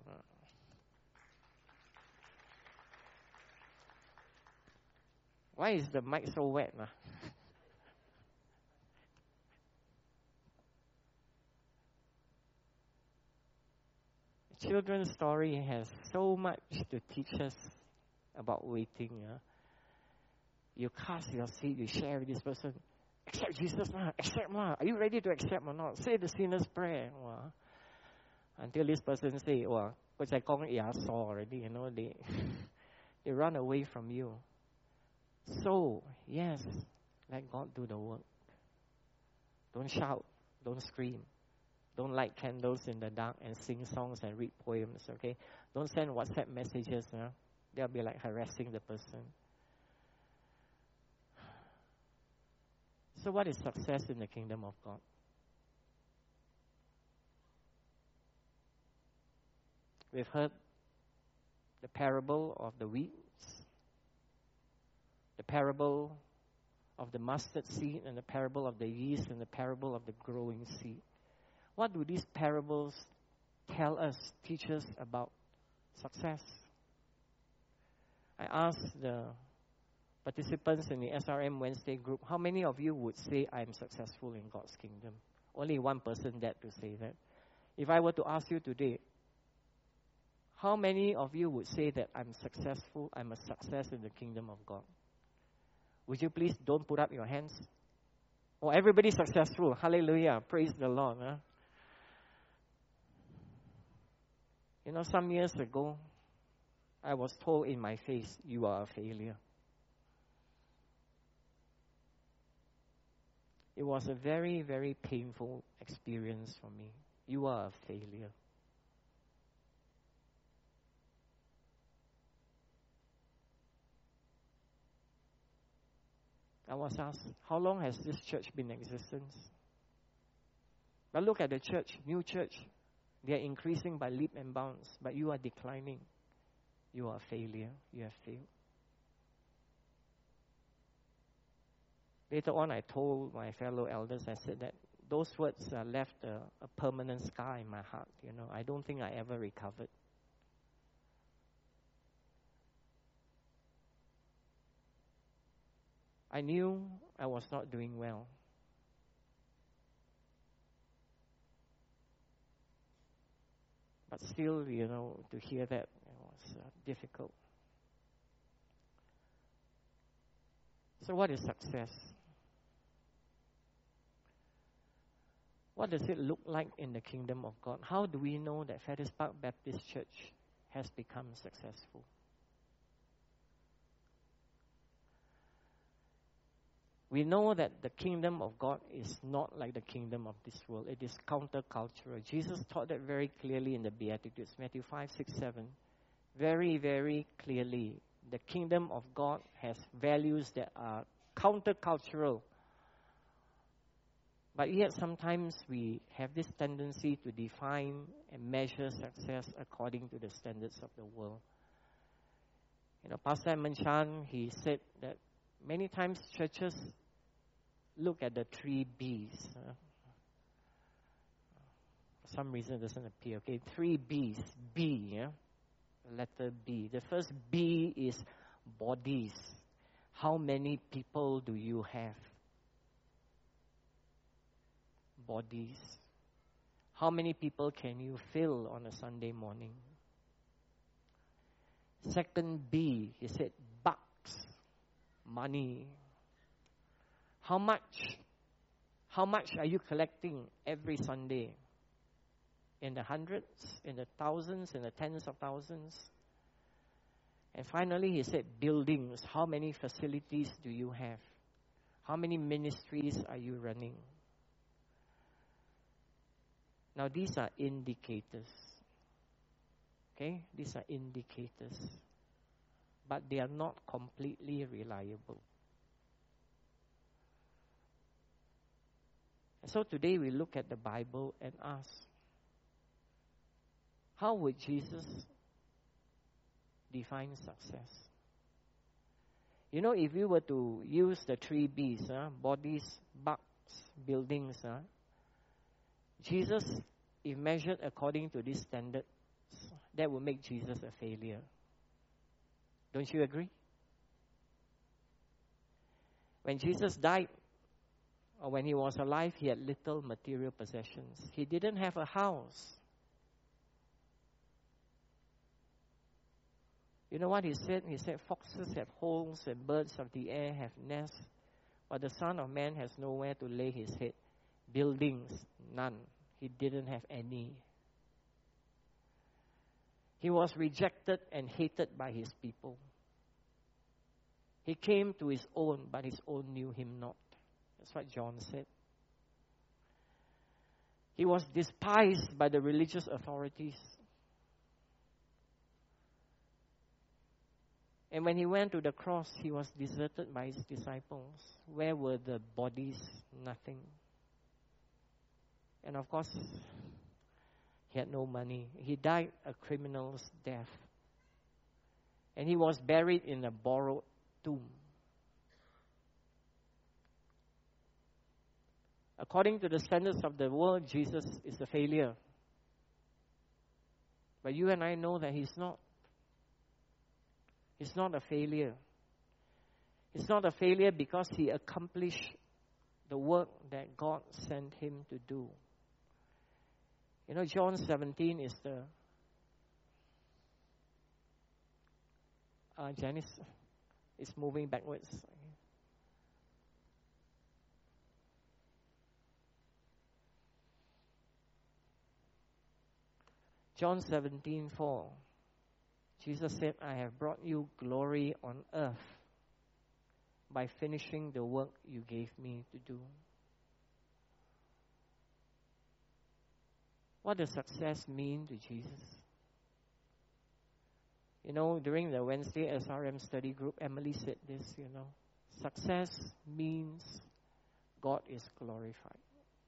Why is the mic so wet? Children's story has so much to teach us about waiting. You cast your seed, you share with this person. Accept Jesus, accept. Are you ready to accept or not? Say the sinner's prayer. Until this person say, which I call it already, they run away from you. So, yes, let God do the work. Don't shout, don't scream. Don't light candles in the dark and sing songs and read poems, okay? Don't send WhatsApp messages. They'll be like harassing the person. So what is success in the kingdom of God? We've heard the parable of the weeds, the parable of the mustard seed, and the parable of the yeast, and the parable of the growing seed. What do these parables tell us, teach us about success? I asked the participants in the SRM Wednesday group, how many of you would say I'm successful in God's kingdom? Only one person dared to say that. If I were to ask you today, how many of you would say that I'm successful, I'm a success in the kingdom of God? Would you please don't put up your hands? Oh, everybody's successful. Hallelujah. Praise the Lord. Some years ago, I was told in my face, you are a failure. It was a very, very painful experience for me. You are a failure. I was asked, how long has this church been in existence? But look at the church, new church. They are increasing by leap and bounds, but you are declining. You are a failure. You have failed. Later on, I told my fellow elders, I said that those words left a permanent scar in my heart. I don't think I ever recovered. I knew I was not doing well. But still, to hear that, it was difficult. So what is success? What does it look like in the kingdom of God? How do we know that Fettes Park Baptist Church has become successful? We know that the kingdom of God is not like the kingdom of this world. It is countercultural. Jesus taught that very clearly in the Beatitudes, Matthew 5, 6, 7. Very, very clearly. The kingdom of God has values that are countercultural. But yet sometimes we have this tendency to define and measure success according to the standards of the world. Pastor Edmund Chan, he said that many times churches look at the 3 B's. For some reason it doesn't appear. Okay, 3 B's. B, yeah? Letter B. The first B is bodies. How many people do you have? Bodies. How many people can you fill on a Sunday morning? Second B, he said bucks. Money. How much are you collecting every Sunday? In the hundreds, in the thousands, in the tens of thousands? And finally, he said buildings. How many facilities do you have? How many ministries are you running? Now, these are indicators. Okay? These are indicators. But they are not completely reliable. And so today we look at the Bible and ask, how would Jesus define success? If we were to use the 3 B's, bodies, bucks, buildings, Jesus, if measured according to these standards, that would make Jesus a failure. Don't you agree? When Jesus died, or when he was alive, he had little material possessions. He didn't have a house. You know what he said? He said, foxes have holes and birds of the air have nests, but the Son of Man has nowhere to lay his head. Buildings, none. He didn't have any. He was rejected and hated by his people. He came to his own, but his own knew him not. That's what John said. He was despised by the religious authorities. And when he went to the cross, he was deserted by his disciples. Where were the bodies? Nothing. And of course, he had no money. He died a criminal's death. And he was buried in a borrowed tomb. According to the standards of the world, Jesus is a failure. But you and I know that he's not. He's not a failure. He's not a failure because he accomplished the work that God sent him to do. John 17 is the... Janice is moving backwards. John 17:4. Jesus said, I have brought you glory on earth by finishing the work you gave me to do. What does success mean to Jesus? You know, during the Wednesday SRM study group, Emily said this, success means God is glorified.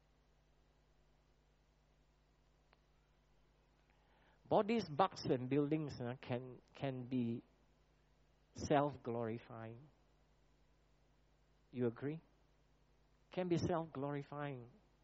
Bodies, bugs, and buildings can be self-glorifying. You agree? Can be self-glorifying.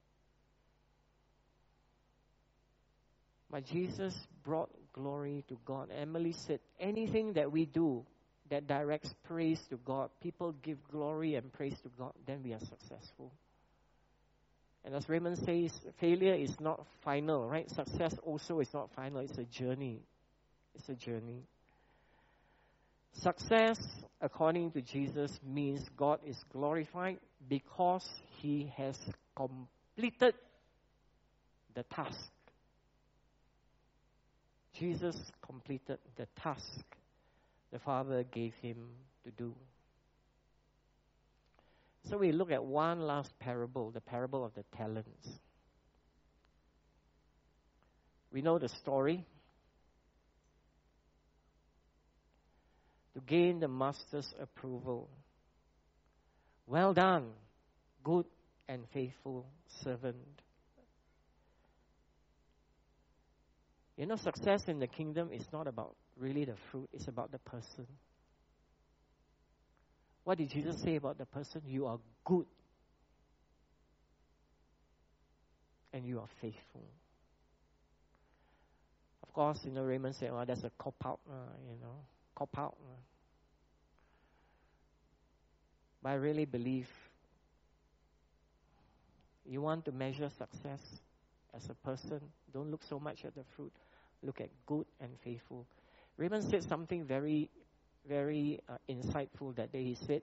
But Jesus brought glory to God. Emily said, anything that we do that directs praise to God, people give glory and praise to God, then we are successful. And as Raymond says, failure is not final, right? Success also is not final. It's a journey. It's a journey. Success, according to Jesus, means God is glorified because He has completed the task. Jesus completed the task the Father gave Him to do. So we look at one last parable, the parable of the talents. We know the story. To gain the master's approval. Well done, good and faithful servant. You know, success in the kingdom is not about really the fruit, it's about the person. What did Jesus say about the person? You are good and you are faithful. Of course, Raymond said, well, that's a cop-out, cop-out. But I really believe you want to measure success as a person, don't look so much at the fruit. Look at good and faithful. Raymond said something very, very insightful that day. He said,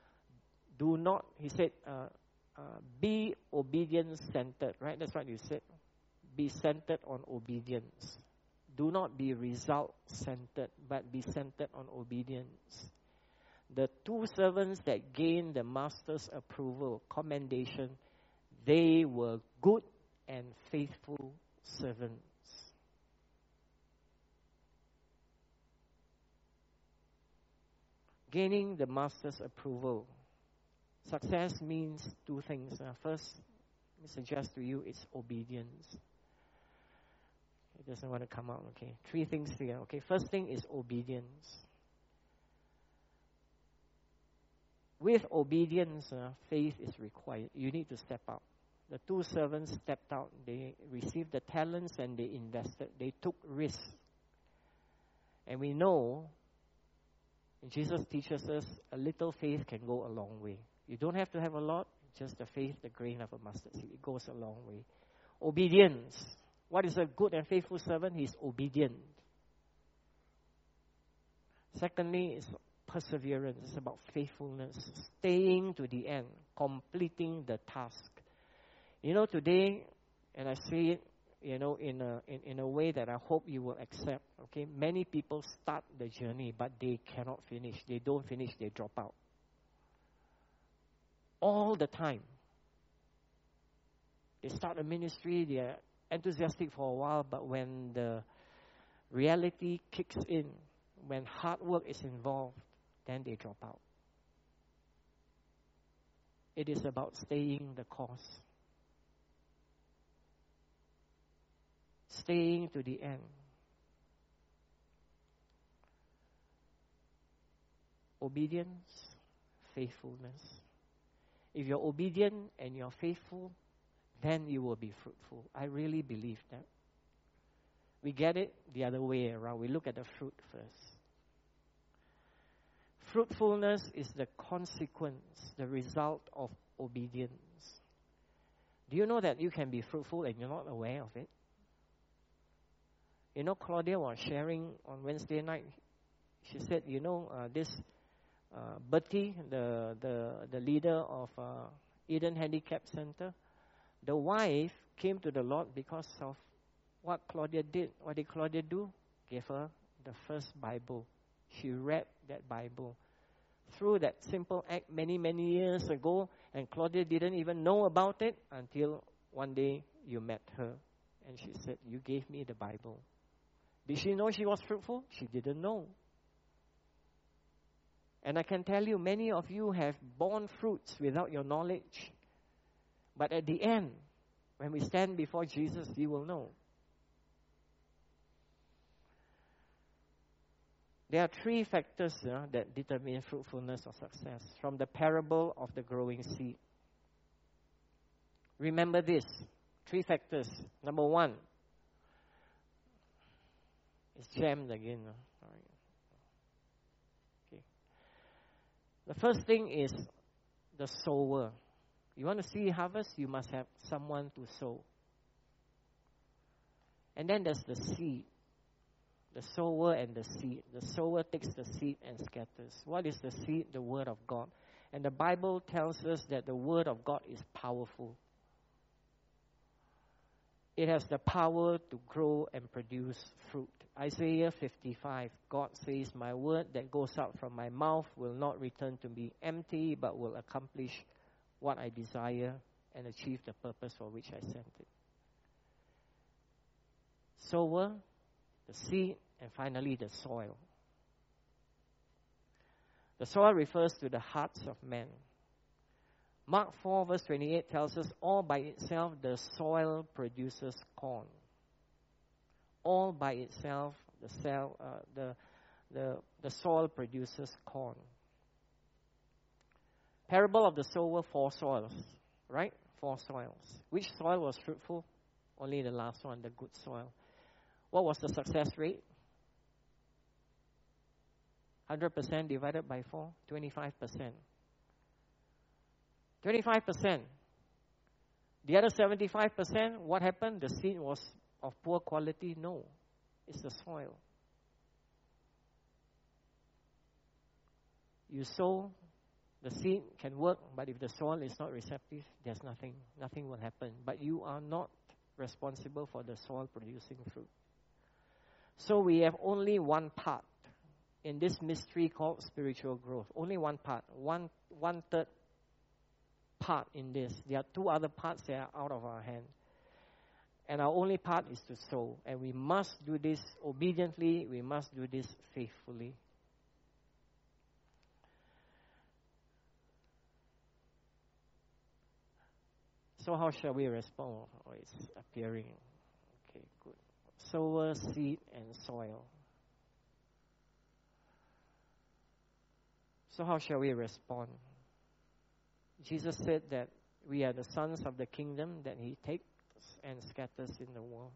be obedience-centered, right? That's what you said. Be centered on obedience. Do not be result-centered, but be centered on obedience. The two servants that gained the master's approval, commendation, they were good and faithful servants. Gaining the master's approval. Success means two things. First, let me suggest to you, it's obedience. It doesn't want to come out, okay? Three things here, okay? First thing is obedience. With obedience, faith is required. You need to step out. The two servants stepped out. They received the talents and they invested. They took risks. And we know, Jesus teaches us, a little faith can go a long way. You don't have to have a lot, just the faith, the grain of a mustard seed. It goes a long way. Obedience. What is a good and faithful servant? He's obedient. Secondly, it's perseverance. It's about faithfulness, staying to the end, completing the task. Today, and I say it, in a way that I hope you will accept, okay? Many people start the journey, but they cannot finish. They don't finish, they drop out. All the time. They start a ministry, they are enthusiastic for a while, but when the reality kicks in, when hard work is involved, then they drop out. It is about staying the course. Staying to the end. Obedience, faithfulness. If you're obedient and you're faithful, then you will be fruitful. I really believe that. We get it the other way around. We look at the fruit first. Fruitfulness is the consequence, the result of obedience. Do you know that you can be fruitful and you're not aware of it? Claudia was sharing on Wednesday night. She said, this Bertie, the leader of Eden Handicap Center, the wife came to the Lord because of what Claudia did. What did Claudia do? Gave her the first Bible. She read that Bible. Through that simple act many, many years ago, and Claudia didn't even know about it until one day you met her. And she said, you gave me the Bible. Did she know she was fruitful? She didn't know. And I can tell you, many of you have borne fruits without your knowledge. But at the end, when we stand before Jesus, you will know. There are three factors that determine fruitfulness or success from the parable of the growing seed. Remember this, three factors. Number one, it's jammed again. Sorry. Okay. The first thing is the sower. You want to see harvest, you must have someone to sow. And then there's the seed. The sower and the seed. The sower takes the seed and scatters. What is the seed? The Word of God. And the Bible tells us that the Word of God is powerful. It has the power to grow and produce fruit. Isaiah 55, God says, my word that goes out from my mouth will not return to me empty, but will accomplish what I desire and achieve the purpose for which I sent it. Sower, the seed, and finally the soil. The soil refers to the hearts of men. Mark 4 verse 28 tells us, all by itself the soil produces corn. All by itself the soil produces corn. Parable of the sower, 4 soils, right? 4 soils. Which soil was fruitful? Only the last one, the good soil. What was the success rate? 100% divided by 4, 25%. 25%. The other 75%, what happened? The seed was of poor quality? No. It's the soil. You sow, the seed can work, but if the soil is not receptive, there's nothing. Nothing will happen. But you are not responsible for the soil producing fruit. So we have only one part in this mystery called spiritual growth. Only one part. One-third part in this. There are 2 other parts that are out of our hand. And our only part is to sow. And we must do this obediently. We must do this faithfully. So how shall we respond? Oh, it's appearing. Okay, good. Sower, seed, and soil. So how shall we respond? Jesus said that we are the sons of the kingdom that He takes and scatters in the world.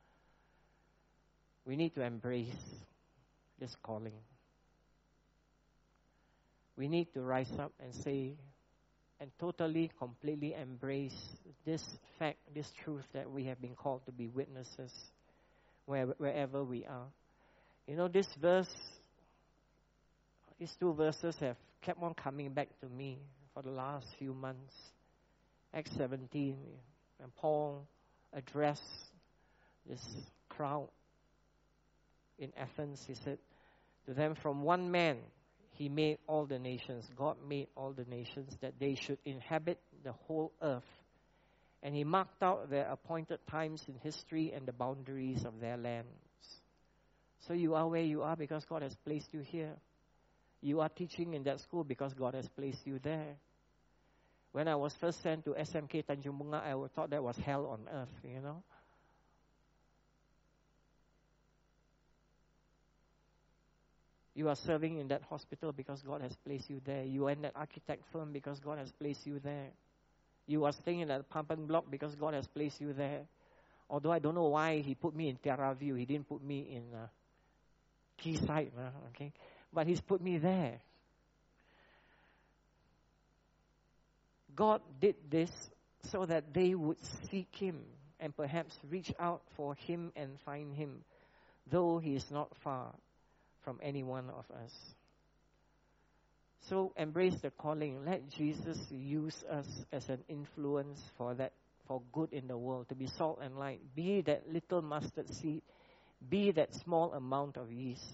We need to embrace this calling. We need to rise up and say, and totally, completely embrace this fact, this truth that we have been called to be witnesses wherever we are. You know, this verse, these 2 verses have kept on coming back to me for the last few months. Acts 17, when Paul addressed this crowd in Athens, he said to them, from one man He made all the nations. God made all the nations that they should inhabit the whole earth. And He marked out their appointed times in history and the boundaries of their lands. So you are where you are because God has placed you here. You are teaching in that school because God has placed you there. When I was first sent to SMK Tanjung Bunga, I thought that was hell on earth, you know. You are serving in that hospital because God has placed you there. You are in that architect firm because God has placed you there. You are staying in that apartment block because God has placed you there. Although I don't know why He put me in Terraview. He didn't put me in Quayside, okay? But He's put me there. God did this so that they would seek Him and perhaps reach out for Him and find Him, though He is not far from any one of us. So embrace the calling. Let Jesus use us as an influence for good in the world, to be salt and light. Be that little mustard seed Be that small amount of yeast.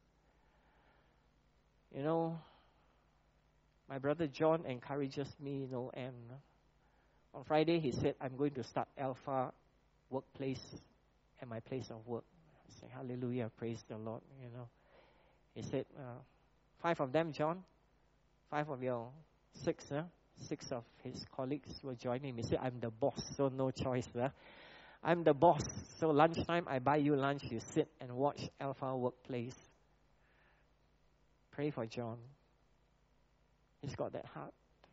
You know, my brother John encourages me, and on Friday he said, I'm going to start Alpha Workplace at my place of work. I say, hallelujah, praise the Lord, He said, 5 of them, John, 5 of your 6, 6 of his colleagues will join him. He said, I'm the boss, so no choice. I'm the boss, so lunchtime I buy you lunch, you sit and watch Alpha Workplace. Pray for John. He's got that heart.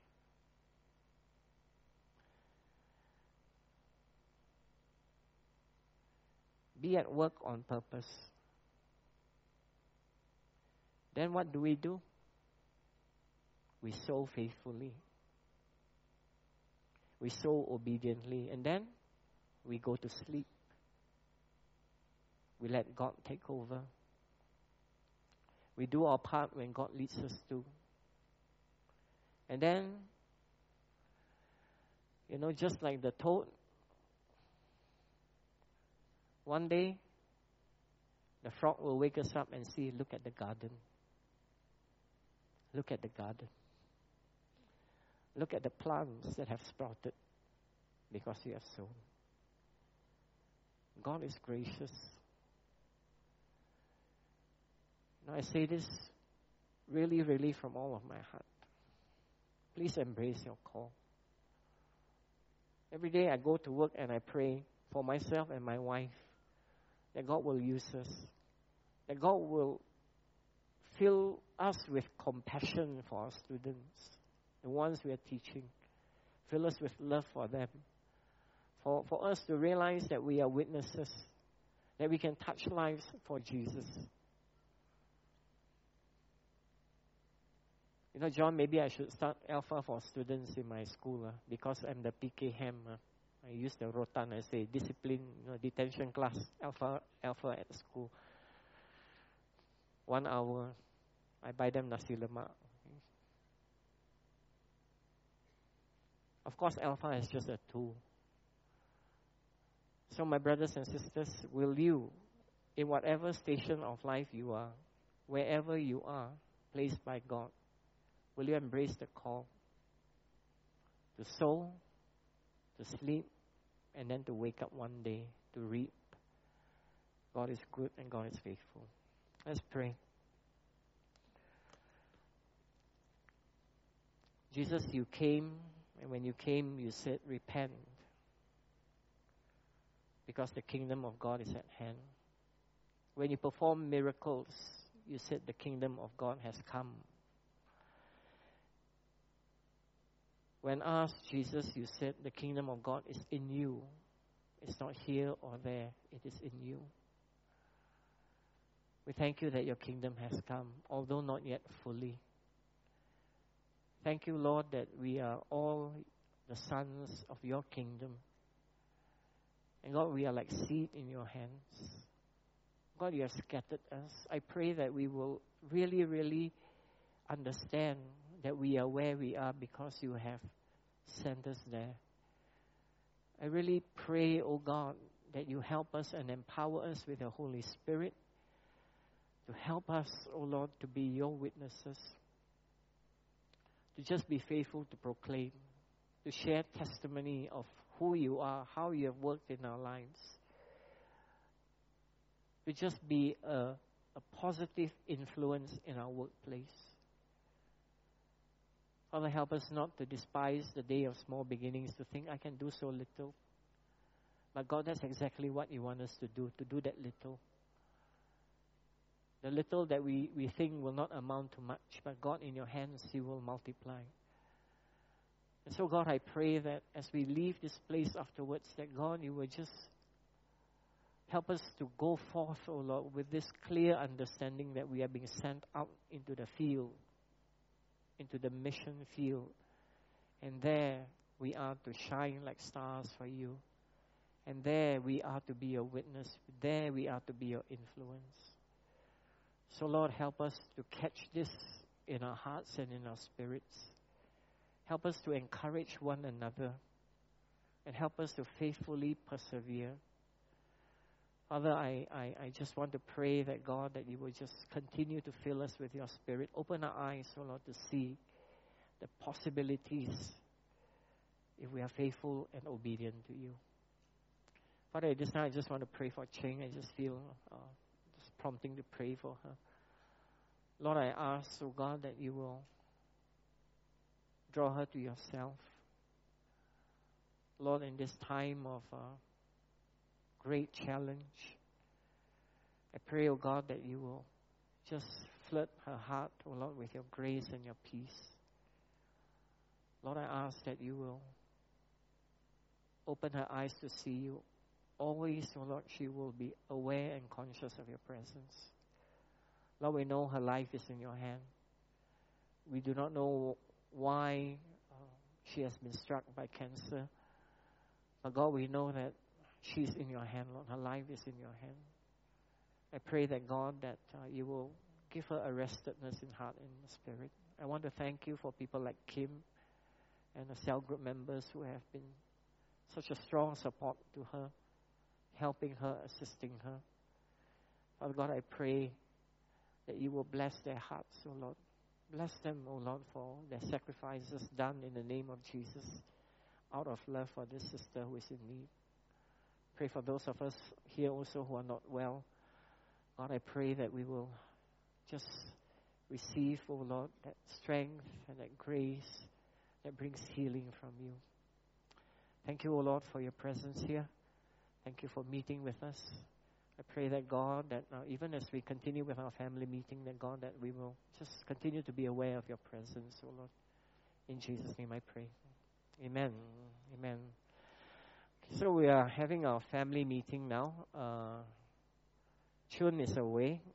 Be at work on purpose. Then what do? We sow faithfully. We sow obediently. And then we go to sleep. We let God take over. We do our part when God leads us to. And then, just like the toad, one day, the frog will wake us up and see, look at the garden. Look at the garden. Look at the plants that have sprouted because you have sown. God is gracious. Now I say this really, really from all of my heart. Please embrace your call. Every day I go to work and I pray for myself and my wife that God will use us, that God will fill us with compassion for our students, the ones we are teaching. Fill us with love for them. For us to realize that we are witnesses, that we can touch lives for Jesus. John, maybe I should start Alpha for students in my school because I'm the PK ham. I use the rotan, I say, discipline, detention class, Alpha at school. 1 hour, I buy them nasi lemak. Of course, Alpha is just a tool. So my brothers and sisters, will you, in whatever station of life you are, wherever you are, placed by God, will you embrace the call to sow, to sleep, and then to wake up one day to reap? God is good and God is faithful. Let's pray. Jesus, you came, and when you came, you said, repent, because the kingdom of God is at hand. When you perform miracles, you said the kingdom of God has come. When asked, Jesus, you said the kingdom of God is in you. It's not here or there. It is in you. We thank you that your kingdom has come, although not yet fully. Thank you, Lord, that we are all the sons of your kingdom. And God, we are like seed in your hands. God, you have scattered us. I pray that we will really, really understand that we are where we are because you have sent us there. I really pray, oh God, that you help us and empower us with the Holy Spirit to help us, oh Lord, to be your witnesses, to just be faithful to proclaim, to share testimony of who you are, how you have worked in our lives, to just be a positive influence in our workplace. Father, help us not to despise the day of small beginnings, to think I can do so little. But God, that's exactly what you want us to do that little. The little that we think will not amount to much, but God, in your hands, you will multiply. And so, God, I pray that as we leave this place afterwards, that God, you will just help us to go forth, oh Lord, with this clear understanding that we are being sent out into the field, into the mission field. And there we are to shine like stars for you. And there we are to be a witness. There we are to be your influence. So Lord, help us to catch this in our hearts and in our spirits. Help us to encourage one another. And help us to faithfully persevere. Father, I just want to pray that, God, that you will just continue to fill us with your Spirit. Open our eyes, oh Lord, to see the possibilities if we are faithful and obedient to you. Father, at this time, I just want to pray for Cheng. I just feel just prompting to pray for her. Lord, I ask, oh God, that you will draw her to yourself. Lord, in this time of great challenge, I pray, oh God, that you will just flood her heart, oh Lord, with your grace and your peace. Lord, I ask that you will open her eyes to see you. Always, oh Lord, she will be aware and conscious of your presence. Lord, we know her life is in your hand. We do not know why she has been struck by cancer. But God, we know that she's in your hand, Lord. Her life is in your hand. I pray that, God, that you will give her a restedness in heart and spirit. I want to thank you for people like Kim and the cell group members who have been such a strong support to her, helping her, assisting her. Father God, I pray that you will bless their hearts, O Lord. Bless them, O Lord, for their sacrifices done in the name of Jesus, out of love for this sister who is in need. Pray for those of us here also who are not well. God, I pray that we will just receive, O Lord, that strength and that grace that brings healing from you. Thank you, O Lord, for your presence here. Thank you for meeting with us. I pray that, God, that even as we continue with our family meeting, that, God, that we will just continue to be aware of your presence, O Lord. In Jesus' name I pray. Amen. Amen. So we are having our family meeting now. Chun is away.